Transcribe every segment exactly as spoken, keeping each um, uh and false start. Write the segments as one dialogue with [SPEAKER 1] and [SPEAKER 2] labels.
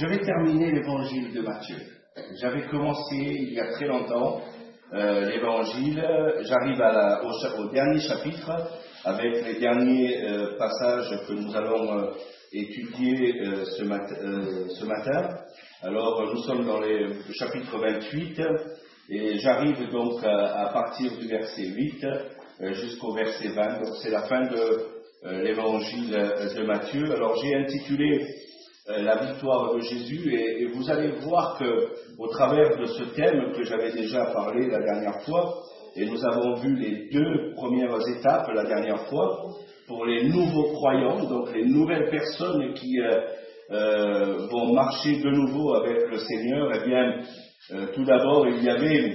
[SPEAKER 1] Je vais terminer l'évangile de Matthieu. J'avais commencé il y a très longtemps euh, l'évangile. J'arrive à la, au, au dernier chapitre avec les derniers euh, passages que nous allons euh, étudier euh, ce, mat euh, ce matin. Alors nous sommes dans les, le chapitre vingt-huit et j'arrive donc à, à partir du verset huit euh, jusqu'au verset vingt. Donc c'est la fin de euh, l'évangile de Matthieu. Alors j'ai intitulé euh, la victoire de Jésus et, et vous allez voir que au travers de ce thème que j'avais déjà parlé la dernière fois, et nous avons vu les deux premières étapes la dernière fois, pour les nouveaux croyants, donc les nouvelles personnes qui euh, euh, vont marcher de nouveau avec le Seigneur, eh bien, euh, tout d'abord, il y avait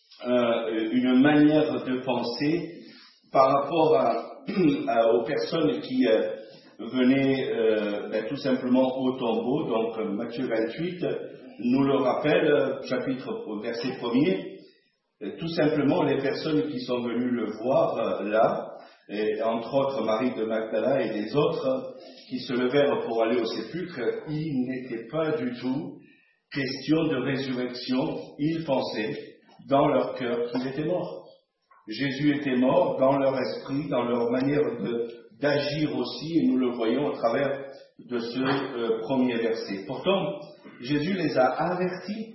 [SPEAKER 1] euh, une manière de penser par rapport à, à, aux personnes qui euh, venaient euh, ben, tout simplement au tombeau. Donc Matthieu vingt-huit nous le rappelle, chapitre verset premier, tout simplement les personnes qui sont venues le voir euh, là, et entre autres Marie de Magdala et les autres qui se levèrent pour aller au sépulcre, il n'était pas du tout question de résurrection. Ils pensaient dans leur cœur qu'il était mort. Jésus était mort dans leur esprit, dans leur manière d'agir aussi, et nous le voyons au travers de ce euh, premier verset. Pourtant, Jésus les a avertis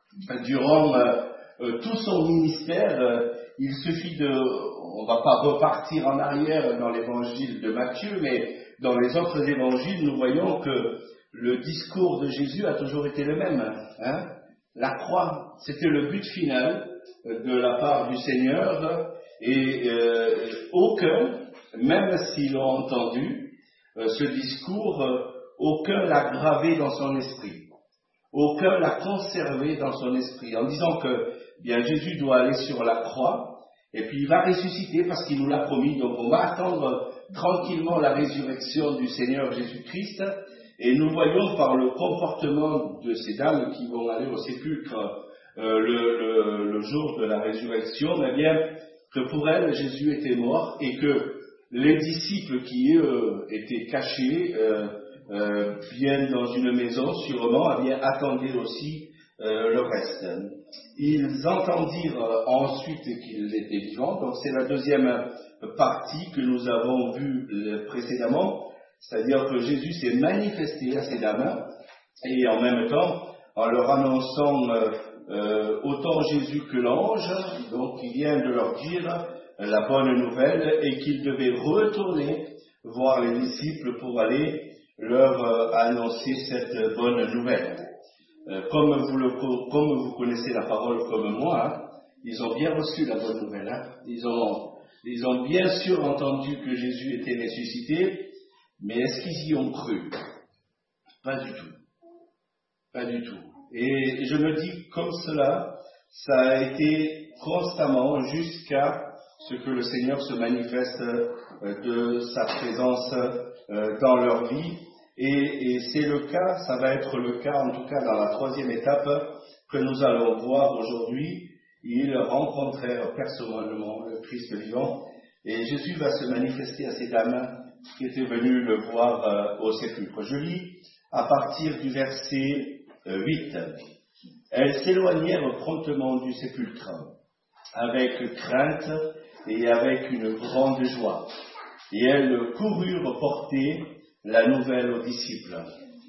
[SPEAKER 1] durant euh, euh, tout son ministère. Euh, il suffit de, on ne va pas repartir en arrière dans l'évangile de Matthieu, mais dans les autres évangiles, nous voyons que le discours de Jésus a toujours été le même. Hein? La croix, c'était le but final de la part du Seigneur, et euh, aucun, même s'ils l'ont entendu, euh, ce discours, euh, aucun l'a gravé dans son esprit. Aucun l'a conservé dans son esprit, en disant que bien Jésus doit aller sur la croix, et puis il va ressusciter parce qu'il nous l'a promis. Donc on va attendre tranquillement la résurrection du Seigneur Jésus-Christ, et nous voyons par le comportement de ces dames qui vont aller au sépulcre euh, le, le, le jour de la résurrection, eh bien, que pour elles Jésus était mort, et que les disciples qui eux étaient cachés euh, euh, viennent dans une maison sûrement, eh bien, attendaient aussi euh, le reste. Ils entendirent euh, ensuite qu'il était vivant. Donc c'est la deuxième partie que nous avons vue euh, précédemment, c'est-à-dire que Jésus s'est manifesté à ces dames, et en même temps, en leur annonçant euh, euh, autant Jésus que l'ange, donc il vient de leur dire la bonne nouvelle, et qu'ils devaient retourner voir les disciples pour aller leur euh, annoncer cette bonne nouvelle. Euh, comme, vous le, comme vous connaissez la parole comme moi, hein, ils ont bien reçu la bonne nouvelle. Hein. Ils, ont, ils ont bien sûr entendu que Jésus était ressuscité, mais est-ce qu'ils y ont cru? Pas du tout. Pas du tout. Et je me dis comme cela, ça a été constamment jusqu'à ce que le Seigneur se manifeste euh, de sa présence euh, dans leur vie. Et, et c'est le cas, ça va être le cas en tout cas dans la troisième étape que nous allons voir aujourd'hui. Ils rencontrèrent personnellement le Christ vivant, et Jésus va se manifester à ces dames qui étaient venues le voir euh, au sépulcre. Je lis à partir du verset euh, huit. Elles s'éloignèrent promptement du sépulcre, avec crainte et avec une grande joie, et elles coururent porter la nouvelle aux disciples.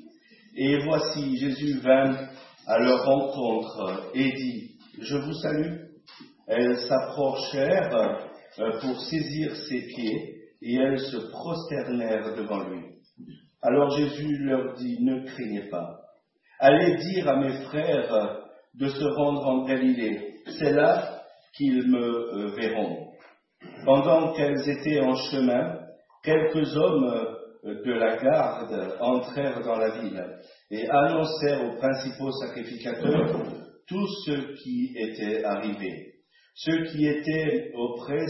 [SPEAKER 1] Et voici, Jésus vint à leur rencontre et dit, « Je vous salue ». Elles s'approchèrent pour saisir ses pieds, et elles se prosternèrent devant lui. Alors Jésus leur dit, « Ne craignez pas. Allez dire à mes frères de se rendre en Galilée. C'est là qu'ils me verront. » Pendant qu'elles étaient en chemin, quelques hommes de la garde entrèrent dans la ville et annoncèrent aux principaux sacrificateurs tout ce qui était arrivé. Ceux qui étaient auprès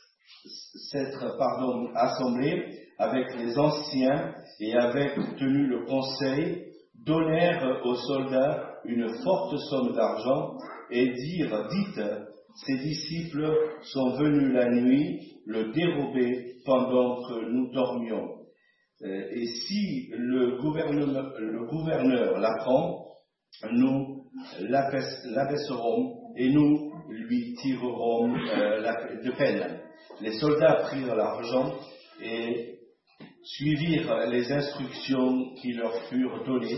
[SPEAKER 1] s'être pardon, assemblés avec les anciens et avaient tenu le conseil, donnèrent aux soldats une forte somme d'argent et dirent, dites, ces disciples sont venus la nuit le dérober pendant que nous dormions. Euh, et si le gouverneur, le gouverneur l'apprend, nous l'abaisserons et nous lui tirerons euh, la, de peine. Les soldats prirent l'argent et suivirent les instructions qui leur furent données,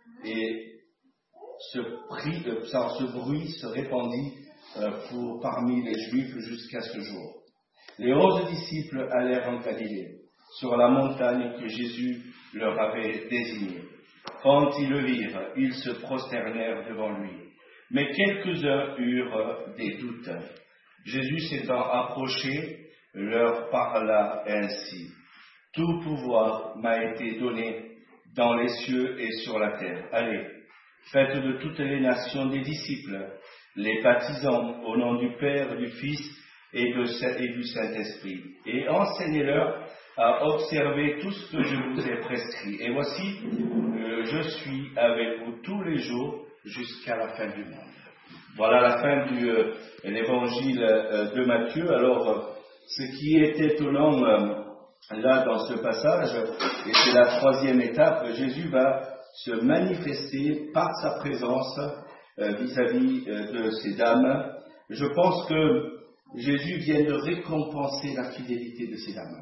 [SPEAKER 1] et ce, prix, euh, ça, ce bruit se répandit euh, pour, parmi les Juifs jusqu'à ce jour. Les onze disciples allèrent en Galilée, sur la montagne que Jésus leur avait désignée. Quand ils le virent, ils se prosternèrent devant lui. Mais quelques-uns eurent des doutes. Jésus s'étant approché, leur parla ainsi. « Tout pouvoir m'a été donné dans les cieux et sur la terre. Allez, faites de toutes les nations des disciples, les baptisant au nom du Père, du Fils et, de, et du Saint-Esprit, et enseignez-leur à observer tout ce que je vous ai prescrit. Et voici, euh, je suis avec vous tous les jours jusqu'à la fin du monde. » Voilà la fin de euh, l'évangile euh, de Matthieu. Alors, euh, ce qui est étonnant euh, là dans ce passage, et c'est la troisième étape, Jésus va se manifester par sa présence euh, vis-à-vis euh, de ces dames. Je pense que Jésus vient de récompenser la fidélité de ces dames.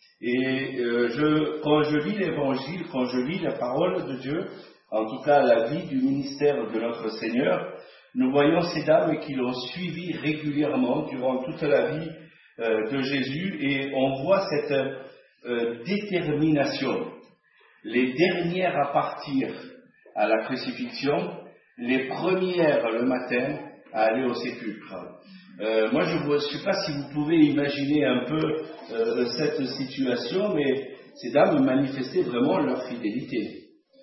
[SPEAKER 1] Et euh, je, quand je lis l'évangile, quand je lis la parole de Dieu, en tout cas la vie du ministère de notre Seigneur, nous voyons ces dames qui l'ont suivi régulièrement durant toute la vie euh, de Jésus, et on voit cette euh, détermination. Les dernières à partir à la crucifixion, les premières le matin à aller au sépulcre. Euh, moi, je ne sais pas si vous pouvez imaginer un peu euh, cette situation, mais ces dames manifestaient vraiment leur fidélité.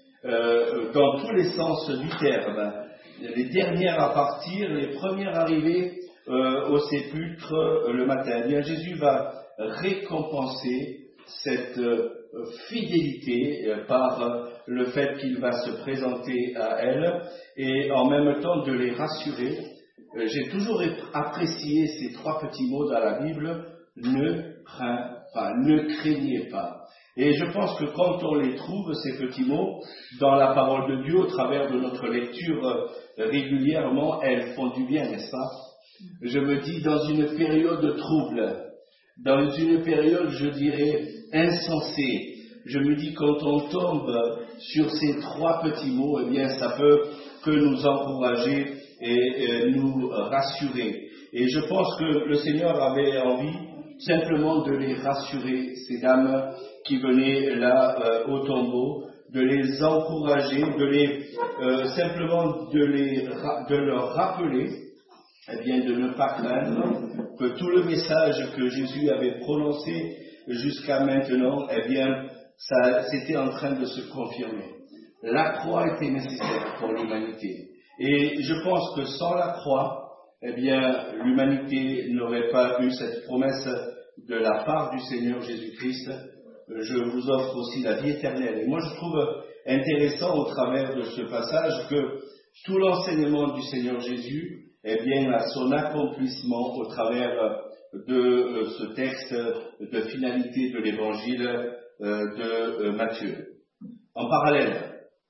[SPEAKER 1] Euh, dans tous les sens du terme. Les dernières à partir, les premières arrivées euh, au sépulcre euh, le matin. Eh bien, Jésus va récompenser cette euh, fidélité euh, par euh, le fait qu'il va se présenter à elles, et en même temps de les rassurer. Euh, j'ai toujours apprécié ces trois petits mots dans la Bible: ne crains pas, ne craignez pas. Et je pense que quand on les trouve, ces petits mots, dans la parole de Dieu, au travers de notre lecture euh, régulièrement, elles font du bien, n'est-ce pas? Je me dis, dans une période trouble, dans une période, je dirais, insensée, je me dis, quand on tombe sur ces trois petits mots, eh bien, ça peut que nous encourager et euh, nous rassurer. Et je pense que le Seigneur avait envie simplement de les rassurer, ces dames qui venaient là euh, au tombeau, de les encourager, de les euh, simplement de, les, de leur rappeler, eh bien, de ne pas craindre, que tout le message que Jésus avait prononcé jusqu'à maintenant, eh bien, ça, c'était en train de se confirmer. La croix était nécessaire pour l'humanité. Et je pense que sans la croix, eh bien, l'humanité n'aurait pas eu cette promesse de la part du Seigneur Jésus-Christ. Je vous offre aussi la vie éternelle. Et moi, je trouve intéressant au travers de ce passage que tout l'enseignement du Seigneur Jésus, eh bien, a son accomplissement au travers de ce texte de finalité de l'évangile de Matthieu. En parallèle,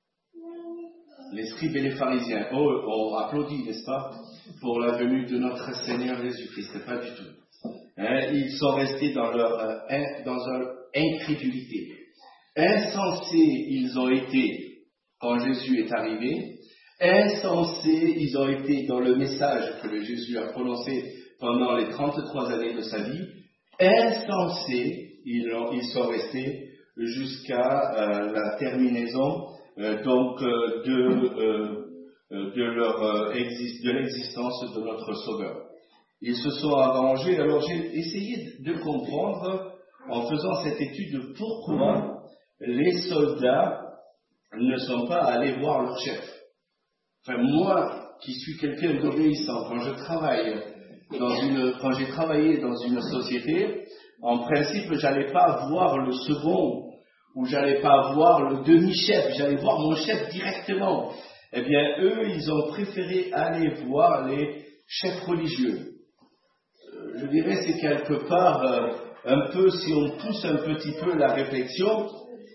[SPEAKER 1] les scribes et les pharisiens, oh, on applaudit, n'est-ce pas, pour la venue de notre Seigneur Jésus-Christ, pas du tout. Hein, ils sont restés dans leur, dans leur incrédulité. Insensés, ils ont été quand Jésus est arrivé. Insensés, ils ont été dans le message que le Jésus a prononcé pendant les trente-trois années de sa vie. Insensés, ils, ont, ils sont restés jusqu'à euh, la terminaison euh, donc euh, de, euh, de, leur, euh, exist, de l'existence de notre Sauveur. Ils se sont arrangés. Alors j'ai essayé de comprendre, en faisant cette étude, pourquoi les soldats ne sont pas allés voir leur chef. Enfin, moi, qui suis quelqu'un d'obéissant, quand je travaille dans une, quand j'ai travaillé dans une société, en principe, j'allais pas voir le second, ou j'allais pas voir le demi-chef, j'allais voir mon chef directement. Eh bien, eux, ils ont préféré aller voir les chefs religieux. Euh, je dirais, c'est quelque part, euh, un peu, si on pousse un petit peu la réflexion,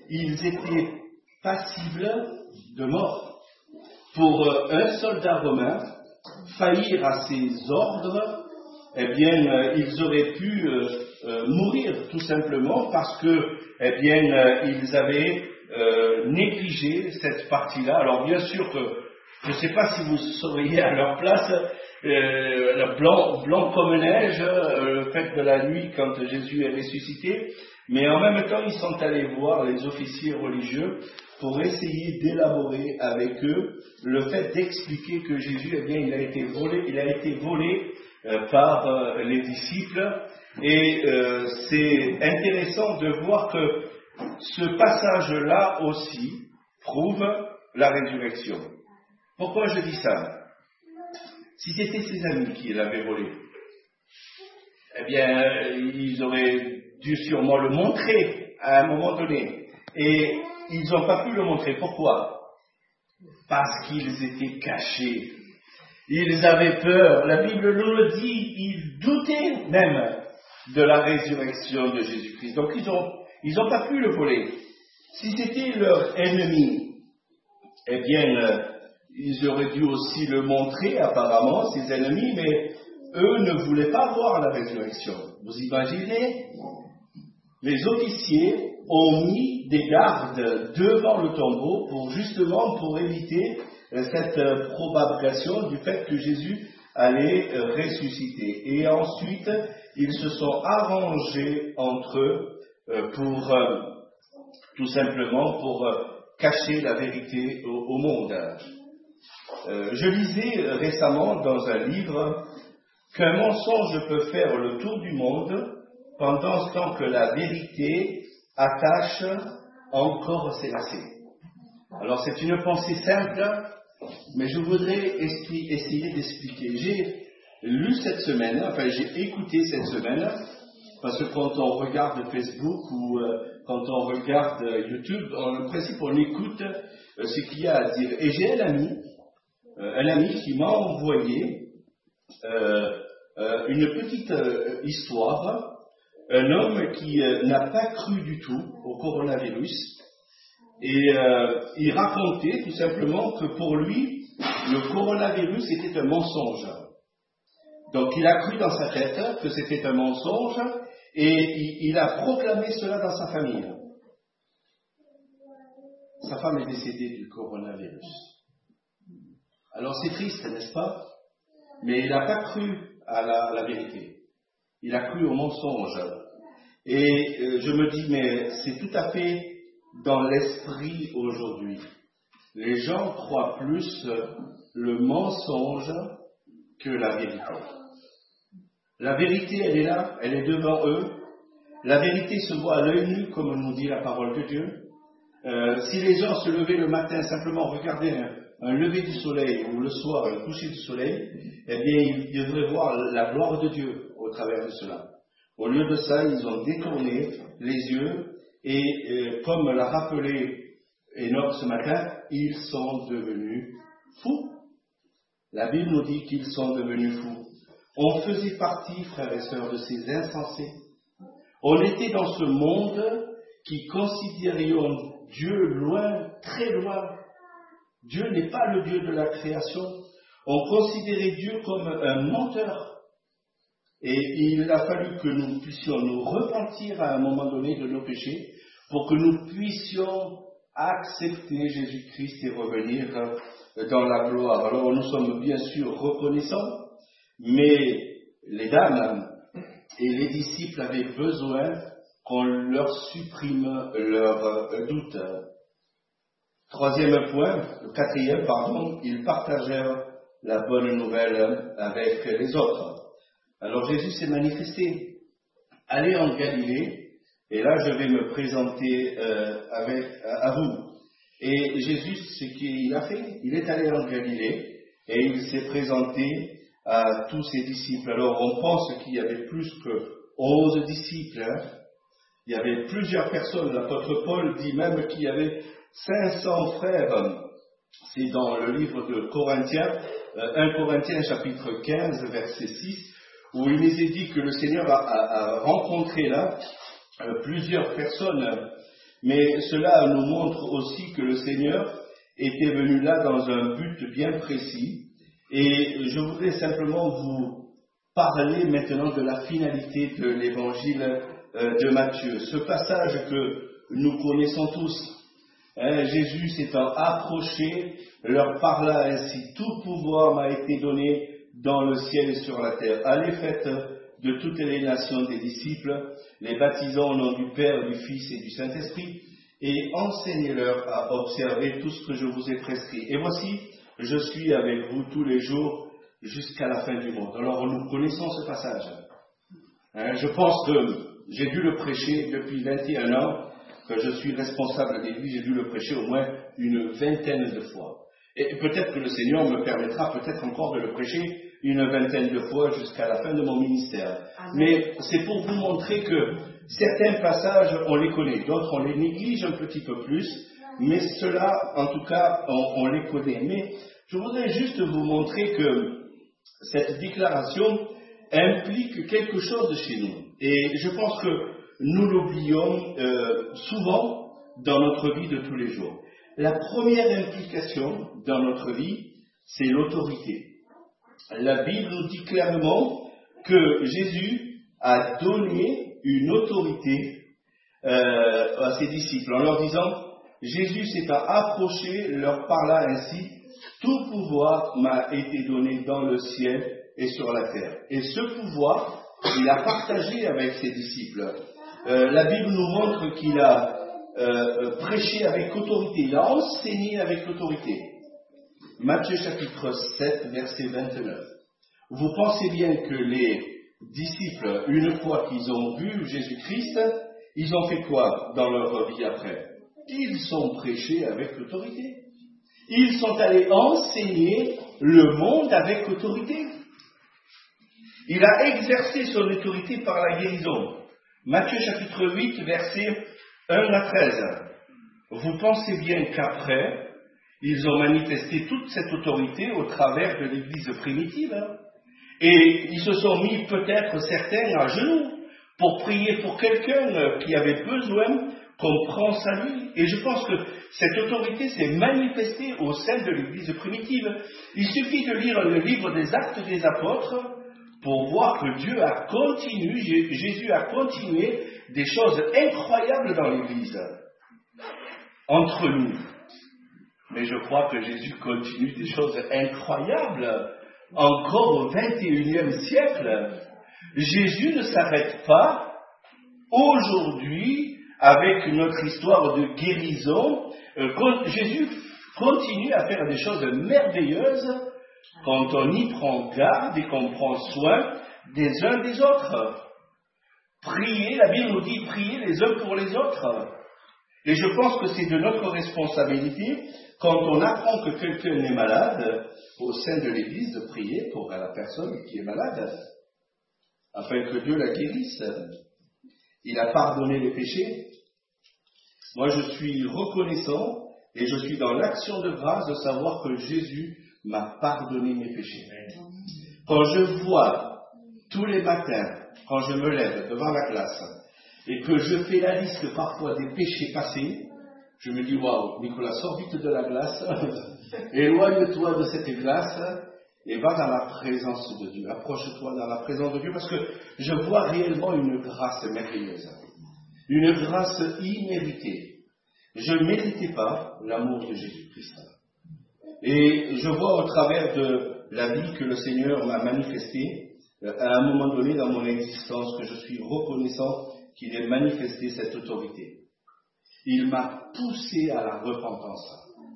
[SPEAKER 1] ils étaient passibles de mort. Pour euh, un soldat romain, faillir à ses ordres, eh bien, euh, ils auraient pu euh, euh, mourir tout simplement parce que, eh bien, euh, ils avaient euh, négligé cette partie-là. Alors, bien sûr que, je ne sais pas si vous seriez à leur place, euh, blanc, blanc comme neige, euh, le fait de la nuit quand Jésus est ressuscité, mais en même temps, ils sont allés voir les officiers religieux pour essayer d'élaborer avec eux le fait d'expliquer que Jésus, eh bien, il a été volé, il a été volé euh, par euh, les disciples. Et euh, c'est intéressant de voir que ce passage-là aussi prouve la résurrection. Pourquoi je dis ça? Si c'était ses amis qui l'avaient volé, eh bien, ils auraient dû sûrement le montrer à un moment donné. Et ils n'ont pas pu le montrer. Pourquoi? Parce qu'ils étaient cachés. Ils avaient peur. La Bible nous le dit. Ils doutaient même de la résurrection de Jésus-Christ. Donc ils n'ont ils n'ont pas pu le voler. Si c'était leur ennemi, eh bien, euh, ils auraient dû aussi le montrer, apparemment, ses ennemis, mais eux ne voulaient pas voir la résurrection. Vous imaginez? Les officiers ont mis des gardes devant le tombeau pour justement pour éviter cette probabilisation du fait que Jésus allait ressusciter. Et ensuite, ils se sont arrangés entre eux pour tout simplement pour cacher la vérité au, au monde. Euh, je lisais récemment dans un livre qu'un mensonge peut faire le tour du monde pendant ce temps que la vérité attache encore ses lacets. Alors c'est une pensée simple, mais je voudrais espri- essayer d'expliquer. J'ai lu cette semaine, enfin j'ai écouté cette semaine, parce que quand on regarde Facebook ou euh, quand on regarde euh, YouTube, en principe on écoute euh, ce qu'il y a à dire. Et j'ai un ami, euh, un ami qui m'a envoyé euh, euh, une petite euh, histoire. Un homme qui euh, n'a pas cru du tout au coronavirus et euh, il racontait tout simplement que pour lui, le coronavirus était un mensonge. Donc il a cru dans sa tête que c'était un mensonge et il, il a proclamé cela dans sa famille. Sa femme est décédée du coronavirus. Alors c'est triste, n'est-ce pas? Mais il n'a pas cru à la, à la vérité. Il a cru au mensonge. Et euh, je me dis, mais c'est tout à fait dans l'esprit aujourd'hui. Les gens croient plus le mensonge que la vérité. La vérité, elle est là, elle est devant eux. La vérité se voit à l'œil nu, comme nous dit la parole de Dieu. Euh, si les gens se levaient le matin, simplement regarder un, un lever du soleil, ou le soir, un coucher du soleil, eh bien, ils devraient voir la gloire de Dieu au travers de cela. Au lieu de ça, ils ont détourné les yeux, et euh, comme l'a rappelé Enoch ce matin, ils sont devenus fous. La Bible nous dit qu'ils sont devenus fous. On faisait partie, frères et sœurs, de ces insensés. On était dans ce monde qui considérions Dieu loin, très loin. Dieu n'est pas le Dieu de la création. On considérait Dieu comme un menteur. Et il a fallu que nous puissions nous repentir à un moment donné de nos péchés pour que nous puissions accepter Jésus-Christ et revenir dans la gloire. Alors nous sommes bien sûr reconnaissants, mais les dames et les disciples avaient besoin qu'on leur supprime leurs doutes. Troisième point, le quatrième, pardon, ils partagèrent la bonne nouvelle avec les autres. Alors Jésus s'est manifesté. Allez en Galilée, et là je vais me présenter euh, avec, à, à vous. Et Jésus, ce qu'il a fait, il est allé en Galilée, et il s'est présenté à tous ses disciples. Alors on pense qu'il y avait plus que onze disciples, hein. Il y avait plusieurs personnes. L'apôtre Paul dit même qu'il y avait cinq cents frères. C'est dans le livre de Corinthiens, un Corinthiens chapitre quinze, verset six, où il nous est dit que le Seigneur a, a, a rencontré là euh, plusieurs personnes mais cela nous montre aussi que le Seigneur était venu là dans un but bien précis. Et je voudrais simplement vous parler maintenant de la finalité de l'évangile de Matthieu. Ce passage que nous connaissons tous. Hein, Jésus s'étant approché, leur parla ainsi: tout pouvoir m'a été donné dans le ciel et sur la terre. Allez, faites de toutes les nations des disciples, les baptisant au nom du Père, du Fils et du Saint-Esprit, et enseignez-leur à observer tout ce que je vous ai prescrit. Et voici, je suis avec vous tous les jours jusqu'à la fin du monde. Alors nous connaissons ce passage. Hein, je pense que j'ai dû le prêcher depuis vingt et un ans, que je suis responsable d'église, j'ai dû le prêcher au moins une vingtaine de fois. Et peut-être que le Seigneur me permettra peut-être encore de le prêcher une vingtaine de fois jusqu'à la fin de mon ministère. Amen. Mais c'est pour vous montrer que certains passages, on les connaît, d'autres on les néglige un petit peu plus, mais ceux-là, en tout cas, on, on les connaît. Mais je voudrais juste vous montrer que cette déclaration implique quelque chose chez nous. Et je pense que nous l'oublions euh, souvent dans notre vie de tous les jours. La première implication dans notre vie, c'est l'autorité. La Bible nous dit clairement que Jésus a donné une autorité euh, à ses disciples en leur disant: Jésus s'étant approché, leur parla ainsi: tout pouvoir m'a été donné dans le ciel et sur la terre. Et ce pouvoir, il a partagé avec ses disciples. Euh, la Bible nous montre qu'il a euh, prêché avec autorité, il a enseigné avec autorité. Matthieu chapitre sept, verset vingt-neuf. Vous pensez bien que les disciples, une fois qu'ils ont vu Jésus-Christ, ils ont fait quoi dans leur vie après? Ils sont prêchés avec l'autorité. Ils sont allés enseigner le monde avec autorité. Il a exercé son autorité par la guérison. Matthieu chapitre huit, versets un à treize. Vous pensez bien qu'après, ils ont manifesté toute cette autorité au travers de l'Église primitive. Hein, et ils se sont mis peut-être certains à genoux pour prier pour quelqu'un qui avait besoin qu'on prend sa vie. Et je pense que cette autorité s'est manifestée au sein de l'Église primitive. Il suffit de lire le livre des Actes des Apôtres pour voir que Dieu a continué, Jésus a continué des choses incroyables dans l'Église, entre nous. Mais je crois que Jésus continue des choses incroyables encore au vingt et unième siècle. Jésus ne s'arrête pas aujourd'hui avec notre histoire de guérison. Jésus continue à faire des choses merveilleuses quand on y prend garde et qu'on prend soin des uns des autres. Prier, la Bible nous dit prier les uns pour les autres. Et je pense que c'est de notre responsabilité, quand on apprend que quelqu'un est malade, au sein de l'Église, de prier pour la personne qui est malade, afin que Dieu la guérisse. Il a pardonné les péchés. Moi, je suis reconnaissant et je suis dans l'action de grâce de savoir que Jésus m'a pardonné mes péchés. Quand je vois tous les matins, quand je me lève devant la glace, et que je fais la liste parfois des péchés passés, je me dis: waouh, Nicolas, sors vite de la glace, éloigne-toi de cette glace et va dans la présence de Dieu. Approche-toi dans la présence de Dieu, parce que je vois réellement une grâce merveilleuse, une grâce imméritée. Je ne méritais pas l'amour de Jésus-Christ. Et je vois au travers de la vie que le Seigneur m'a manifestée, à un moment donné dans mon existence, que je suis reconnaissant qu'il ait manifesté cette autorité. Il m'a poussé à la repentance.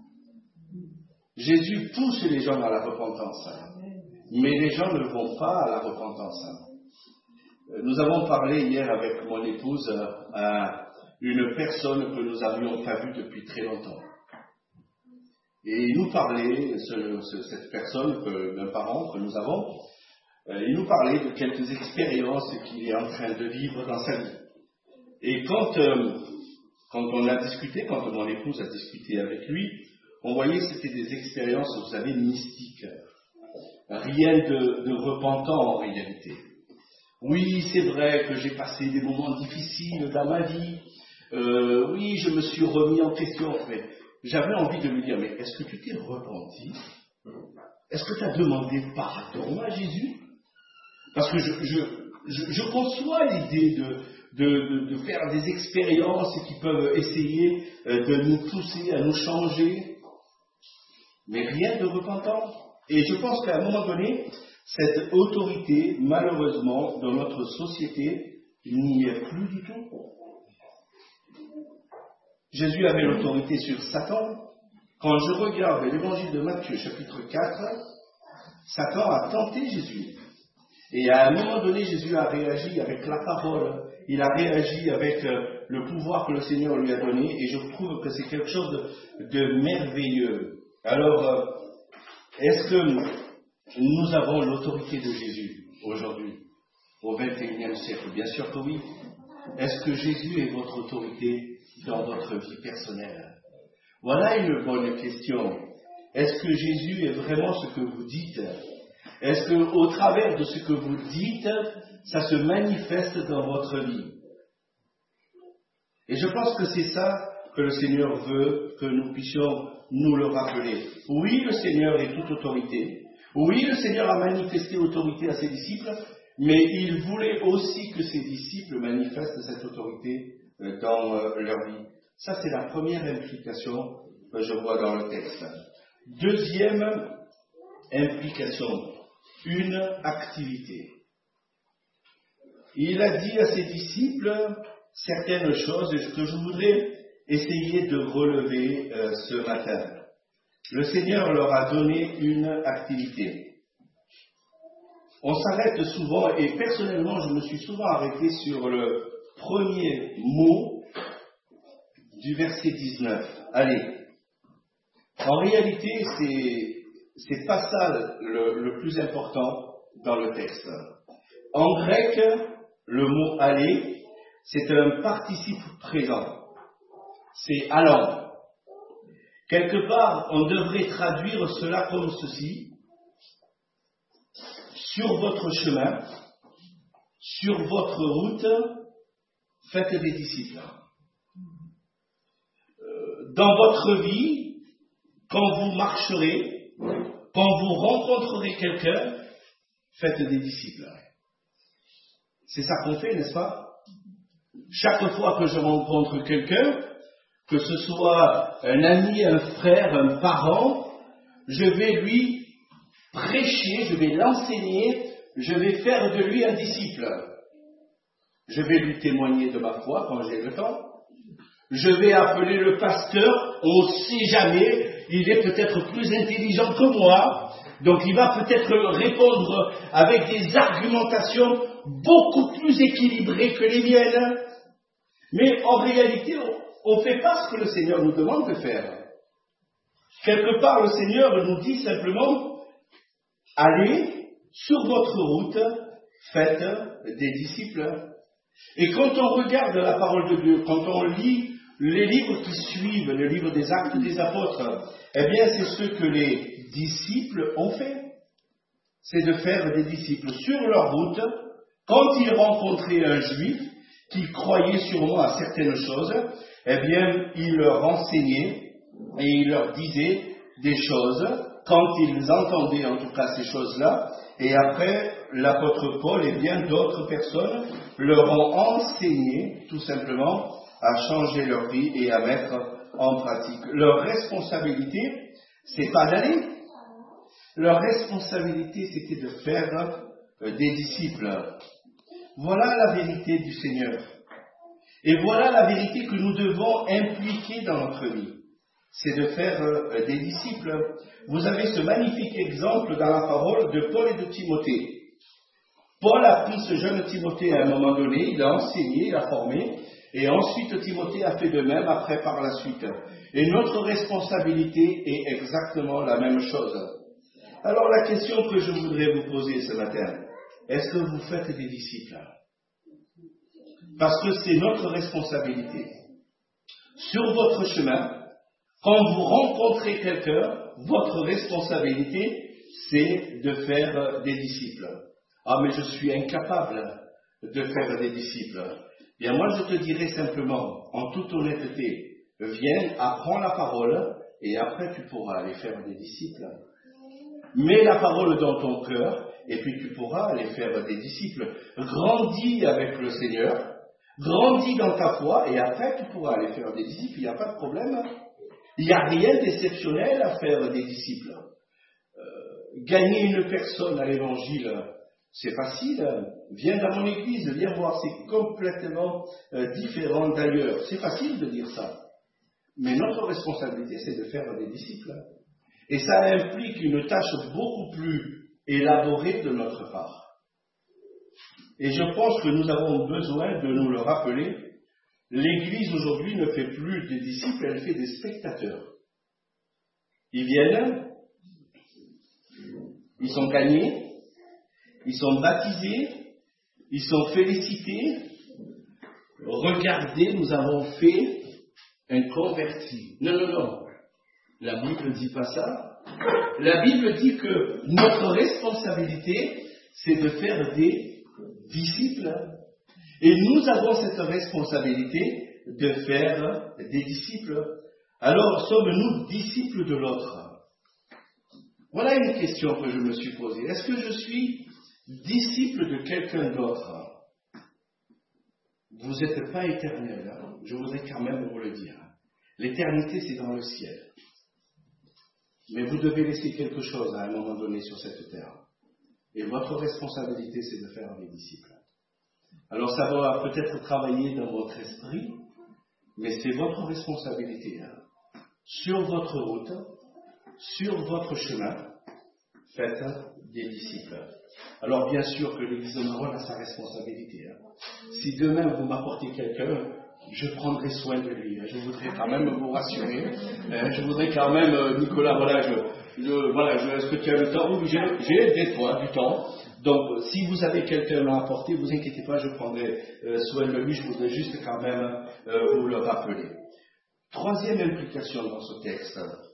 [SPEAKER 1] Jésus pousse les gens à la repentance, mais les gens ne vont pas à la repentance. Nous avons parlé hier avec mon épouse à une personne que nous n'avions pas vue depuis très longtemps. Et il nous parlait, ce, ce, cette personne, que, d'un parent que nous avons, euh, il nous parlait de quelques expériences qu'il est en train de vivre dans sa vie. Et quand, euh, quand on a discuté, quand mon épouse a discuté avec lui, on voyait que c'était des expériences, vous savez, mystiques. Rien de, de repentant en réalité. Oui, c'est vrai que j'ai passé des moments difficiles dans ma vie.
[SPEAKER 2] euh, oui, je me suis remis en question. Mais j'avais envie de lui dire, mais est-ce que tu t'es repenti? Est-ce que tu as demandé pardon à Jésus? Parce que je, je, je, je conçois l'idée de, de, de, de faire des expériences qui peuvent essayer de nous pousser à nous changer, mais rien de repentant. Et je pense qu'à un moment donné, cette autorité, malheureusement, dans notre société, n'y est plus du tout. Jésus avait l'autorité sur Satan. Quand je regarde l'évangile de Matthieu, chapitre quatre, Satan a tenté Jésus. Et à un moment donné, Jésus a réagi avec la parole. Il a réagi avec le pouvoir que le Seigneur lui a donné. Et je trouve que c'est quelque chose de, de merveilleux. Alors, est-ce que nous avons l'autorité de Jésus aujourd'hui, au vingt et unième siècle? Bien sûr que oui. Est-ce que Jésus est votre autorité dans votre vie personnelle? Voilà une bonne question. Est-ce que Jésus est vraiment ce que vous dites? Est-ce qu'au travers de ce que vous dites, ça se manifeste dans votre vie? Et je pense que c'est ça que le Seigneur veut que nous puissions nous le rappeler. Oui, le Seigneur est toute autorité. Oui, le Seigneur a manifesté autorité à ses disciples, mais il voulait aussi que ses disciples manifestent cette autorité dans leur vie. Ça, c'est la première implication que je vois dans le texte. Deuxième implication, une activité. Il a dit à ses disciples certaines choses que je voudrais essayer de relever euh, ce matin. Le Seigneur leur a donné une activité. On s'arrête souvent, et personnellement, je me suis souvent arrêté sur le premier mot du verset dix-neuf. Allez, en réalité, c'est, c'est pas ça le, le plus important dans le texte. En grec, le mot aller, c'est un participe présent. C'est allant. Quelque part, on devrait traduire cela comme ceci. Sur votre chemin, sur votre route, faites des disciples. Dans votre vie, quand vous marcherez, quand vous rencontrerez quelqu'un, faites des disciples. C'est ça qu'on fait, n'est-ce pas? Chaque fois que je rencontre quelqu'un, que ce soit un ami, un frère, un parent, je vais lui prêcher, je vais l'enseigner, je vais faire de lui un disciple. Je vais lui témoigner de ma foi quand j'ai le temps. Je vais appeler le pasteur, on ne sait jamais, il est peut-être plus intelligent que moi, donc il va peut-être répondre avec des argumentations beaucoup plus équilibrées que les miennes. Mais en réalité, on ne fait pas ce que le Seigneur nous demande de faire. Quelque part, le Seigneur nous dit simplement, allez sur votre route, faites des disciples. Et quand on regarde la parole de Dieu, quand on lit les livres qui suivent, le livre des Actes des Apôtres, eh bien c'est ce que les disciples ont fait. C'est de faire des disciples sur leur route. Quand ils rencontraient un juif qui croyait sûrement à certaines choses, eh bien ils leur enseignaient et ils leur disaient des choses quand ils entendaient en tout cas ces choses-là. Et après, l'apôtre Paul et bien d'autres personnes leur ont enseigné tout simplement à changer leur vie et à mettre en pratique. Leur responsabilité, c'est pas d'aller. Leur responsabilité, c'était de faire des disciples. Voilà la vérité du Seigneur. Et voilà la vérité que nous devons impliquer dans notre vie. C'est de faire des disciples. Vous avez ce magnifique exemple dans la parole de Paul et de Timothée. Paul a pris ce jeune Timothée à un moment donné, il a enseigné, il a formé, et ensuite Timothée a fait de même après par la suite. Et notre responsabilité est exactement la même chose. Alors la question que je voudrais vous poser ce matin, est-ce que vous faites des disciples? Parce que c'est notre responsabilité. Sur votre chemin, quand vous rencontrez quelqu'un, votre responsabilité, c'est de faire des disciples. Ah, mais je suis incapable de faire des disciples. Bien, moi, je te dirais simplement, en toute honnêteté, viens, apprends la parole, et après tu pourras aller faire des disciples. Mets la parole dans ton cœur, et puis tu pourras aller faire des disciples. Grandis avec le Seigneur, grandis dans ta foi, et après tu pourras aller faire des disciples. Il n'y a pas de problème. Il n'y a rien d'exceptionnel à faire des disciples. Euh, gagner une personne à l'évangile, c'est facile. Viens dans mon église, viens voir, c'est complètement euh, différent d'ailleurs. C'est facile de dire ça. Mais notre responsabilité, c'est de faire des disciples. Et ça implique une tâche beaucoup plus élaborée de notre part. Et je pense que nous avons besoin de nous le rappeler. L'Église aujourd'hui ne fait plus des disciples, elle fait des spectateurs. Ils viennent, ils sont gagnés, ils sont baptisés, ils sont félicités. Regardez, nous avons fait un converti. Non, non, non. La Bible ne dit pas ça. La Bible dit que notre responsabilité, c'est de faire des disciples. Et nous avons cette responsabilité de faire des disciples. Alors, sommes-nous disciples de l'autre? Voilà une question que je me suis posée. Est-ce que je suis disciple de quelqu'un d'autre? Vous n'êtes pas éternel, hein? Je voudrais quand même vous le dire. L'éternité, c'est dans le ciel. Mais vous devez laisser quelque chose à un moment donné sur cette terre. Et votre responsabilité, c'est de faire des disciples. Alors ça va peut-être travailler dans votre esprit, mais c'est votre responsabilité. Hein. Sur votre route, sur votre chemin, faites des disciples. Alors bien sûr que l'Église de Marolle a sa responsabilité. Hein. Si demain vous m'apportez quelqu'un, je prendrai soin de lui. Je voudrais quand même vous rassurer. Je voudrais quand même, Nicolas, voilà, je, je, voilà, je, est-ce que tu as le temps? Oui, j'ai, j'ai des fois du temps. Donc, si vous avez quelqu'un à apporter, vous inquiétez pas, je prendrai euh, soin de lui. Je voudrais juste quand même euh, vous le rappeler. Troisième implication dans ce texte,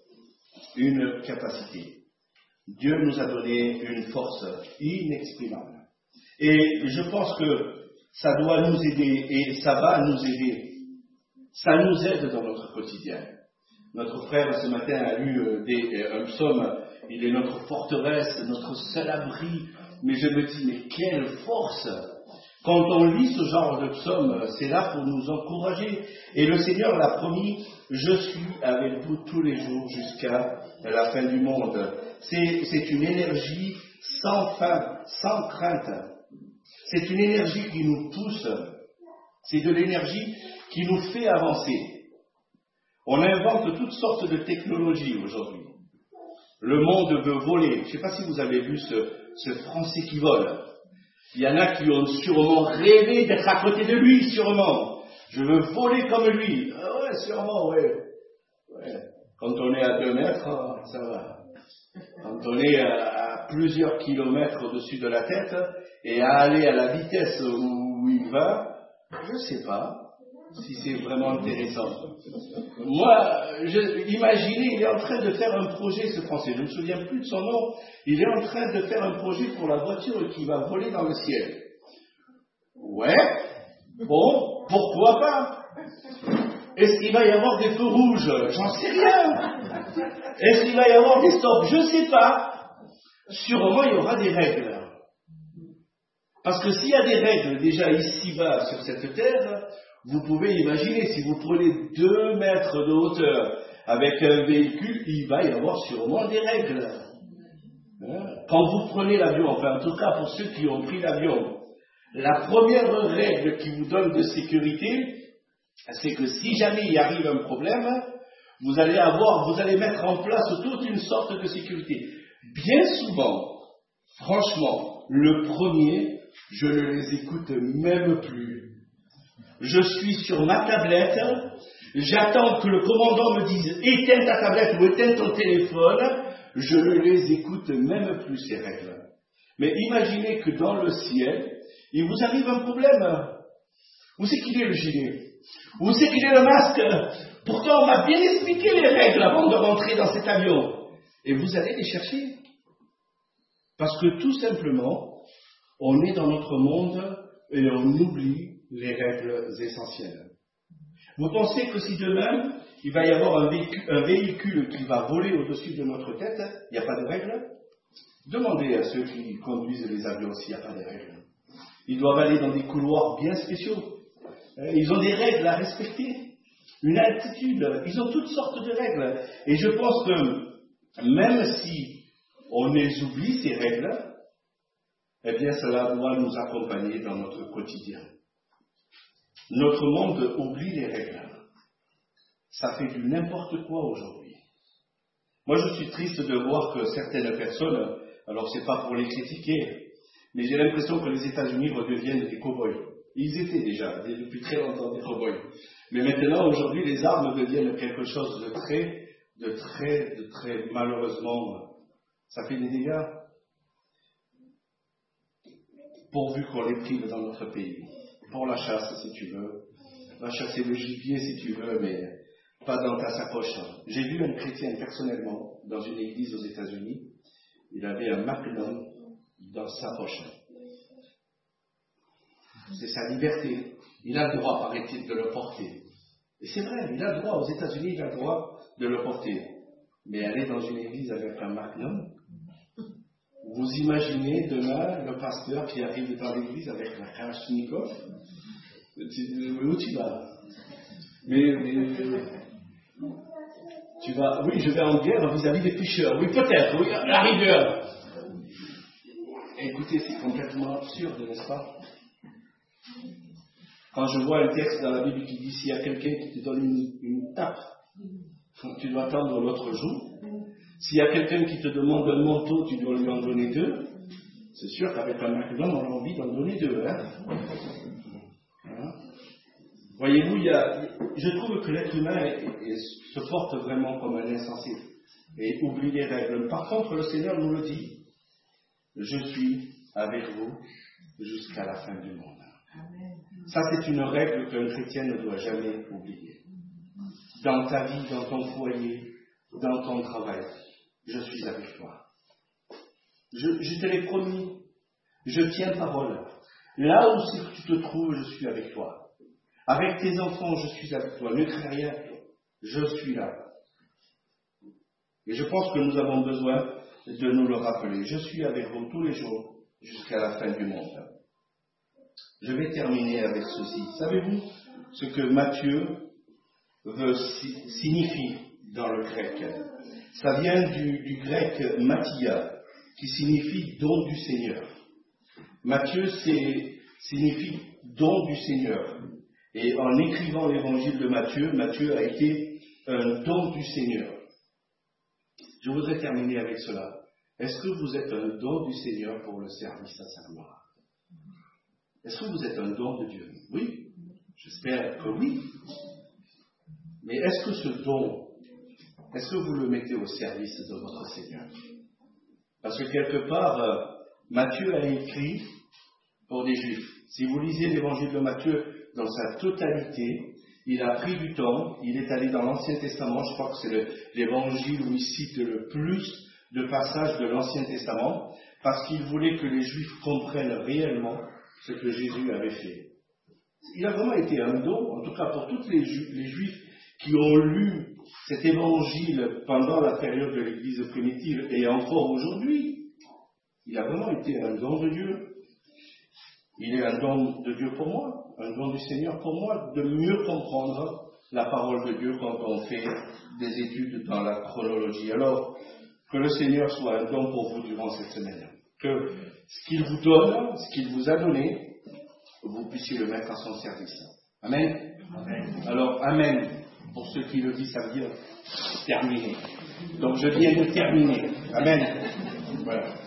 [SPEAKER 2] une capacité. Dieu nous a donné une force inexprimable. Et je pense que ça doit nous aider et ça va nous aider. Ça nous aide dans notre quotidien. Notre frère ce matin a lu euh, des, euh, un psaume, il est notre forteresse, notre seul abri. Mais je me dis, mais quelle force! Quand on lit ce genre de psaume, c'est là pour nous encourager. Et le Seigneur l'a promis, je suis avec vous tous les jours jusqu'à la fin du monde. C'est, c'est une énergie sans fin, sans crainte. C'est une énergie qui nous pousse. C'est de l'énergie qui nous fait avancer. On invente toutes sortes de technologies aujourd'hui. Le monde veut voler. Je ne sais pas si vous avez vu ce, ce Français qui vole. Il y en a qui ont sûrement rêvé d'être à côté de lui, sûrement. Je veux voler comme lui. Ah ouais, sûrement, ouais. ouais. Quand on est à deux mètres, ça va. Quand on est à, à plusieurs kilomètres au-dessus de la tête et à aller à la vitesse où il va, je ne sais pas si c'est vraiment intéressant. Moi, je, imaginez, il est en train de faire un projet, ce Français, je ne me souviens plus de son nom, il est en train de faire un projet pour la voiture qui va voler dans le ciel. Ouais, bon, pourquoi pas? Est-ce qu'il va y avoir des feux rouges? J'en sais rien. Est-ce qu'il va y avoir des stops? Je ne sais pas. Sûrement, il y aura des règles. Parce que s'il y a des règles déjà ici-bas sur cette terre, vous pouvez imaginer, si vous prenez deux mètres de hauteur avec un véhicule, il va y avoir sûrement des règles. Quand vous prenez l'avion, enfin en tout cas pour ceux qui ont pris l'avion, la première règle qui vous donne de sécurité, c'est que si jamais il arrive un problème, vous allez avoir, vous allez mettre en place toute une sorte de sécurité. Bien souvent, franchement, le premier, je ne les écoute même plus. Je suis sur ma tablette, j'attends que le commandant me dise éteins ta tablette ou éteins ton téléphone, je ne les écoute même plus ces règles. Mais imaginez que dans le ciel, il vous arrive un problème. Où c'est qu'il est le gilet? Où c'est qu'il est le masque? Pourtant on m'a bien expliqué les règles avant de rentrer dans cet avion. Et vous allez les chercher. Parce que tout simplement, on est dans notre monde et on oublie les règles essentielles. Vous pensez que si demain, il va y avoir un véhicule, un véhicule qui va voler au-dessus de notre tête, il n'y a pas de règles? Demandez à ceux qui conduisent les avions s'il n'y a pas de règles. Ils doivent aller dans des couloirs bien spéciaux. Ils ont des règles à respecter. Une altitude. Ils ont toutes sortes de règles. Et je pense que même si on les oublie, ces règles, eh bien cela doit nous accompagner dans notre quotidien. Notre monde oublie les règles. Ça fait du n'importe quoi aujourd'hui. Moi je suis triste de voir que certaines personnes, alors c'est pas pour les critiquer, mais j'ai l'impression que les États-Unis redeviennent des cow-boys. Ils étaient déjà, depuis très longtemps, des cow-boys. Mais maintenant, aujourd'hui, les armes deviennent quelque chose de très, de très, de très, malheureusement, ça fait des dégâts. Pourvu qu'on les prive dans notre pays. Pour la chasse, si tu veux. Va chasser le gibier, si tu veux, mais pas dans ta sacoche. J'ai vu un chrétien, personnellement, dans une église aux États-Unis. Il avait un Magnum dans sa poche. C'est sa liberté. Il a le droit, paraît-il, de le porter. Et c'est vrai, il a le droit. Aux États-Unis, il a le droit de le porter. Mais aller dans une église avec un Magnum, vous imaginez demain le pasteur qui arrive dans l'église avec la Kalachnikov? Où tu vas? Mais, mais tu vas, oui, je vais en guerre vis-à-vis des pêcheurs. Oui, peut-être, oui, à la rigueur. Écoutez, c'est complètement absurde, n'est-ce pas? Quand je vois un texte dans la Bible qui dit s'il y a quelqu'un qui te donne une, une tape, tu dois attendre l'autre jour. S'il y a quelqu'un qui te demande un manteau, tu dois lui en donner deux. C'est sûr qu'avec un Magnum, on a envie d'en donner deux. Hein? Hein? Voyez-vous, il y a, je trouve que l'être humain est, est, se porte vraiment comme un insensé et oublie les règles. Par contre, le Seigneur nous le dit, je suis avec vous jusqu'à la fin du monde. Ça, c'est une règle qu'un chrétien ne doit jamais oublier. Dans ta vie, dans ton foyer, dans ton travail, je suis avec toi. Je, je te l'ai promis. Je tiens parole. Là où tu te trouves, je suis avec toi. Avec tes enfants, je suis avec toi. Ne crains rien. Je suis là. Et je pense que nous avons besoin de nous le rappeler. Je suis avec vous tous les jours jusqu'à la fin du monde. Je vais terminer avec ceci. Savez-vous ce que Matthieu veut, signifie dans le grec? Ça vient du, du grec Mathia, qui signifie don du Seigneur. Matthieu signifie don du Seigneur. Et en écrivant l'évangile de Matthieu, Matthieu a été un don du Seigneur. Je voudrais terminer avec cela. Est-ce que vous êtes un don du Seigneur pour le service à sa gloire? Est-ce que vous êtes un don de Dieu? Oui, j'espère que oui. Mais est-ce que ce don, est-ce que vous le mettez au service de votre Seigneur? Parce que quelque part, Matthieu a écrit pour des Juifs. Si vous lisez l'évangile de Matthieu dans sa totalité, il a pris du temps, il est allé dans l'Ancien Testament, je crois que c'est le, l'évangile où il cite le plus de passages de l'Ancien Testament, parce qu'il voulait que les Juifs comprennent réellement ce que Jésus avait fait. Il a vraiment été un don, en tout cas pour tous les, Ju- les Juifs qui ont lu cet évangile pendant la période de l'Église primitive et encore aujourd'hui. Il a vraiment été un don de Dieu. Il est un don de Dieu pour moi, un don du Seigneur pour moi, de mieux comprendre la parole de Dieu quand on fait des études dans la chronologie. Alors, que le Seigneur soit un don pour vous durant cette semaine. Que ce qu'il vous donne, ce qu'il vous a donné, vous puissiez le mettre à son service. Amen. Amen. Alors, Amen. Pour ceux qui le disent, ça veut dire terminer. Donc, je viens de terminer. Amen. Voilà.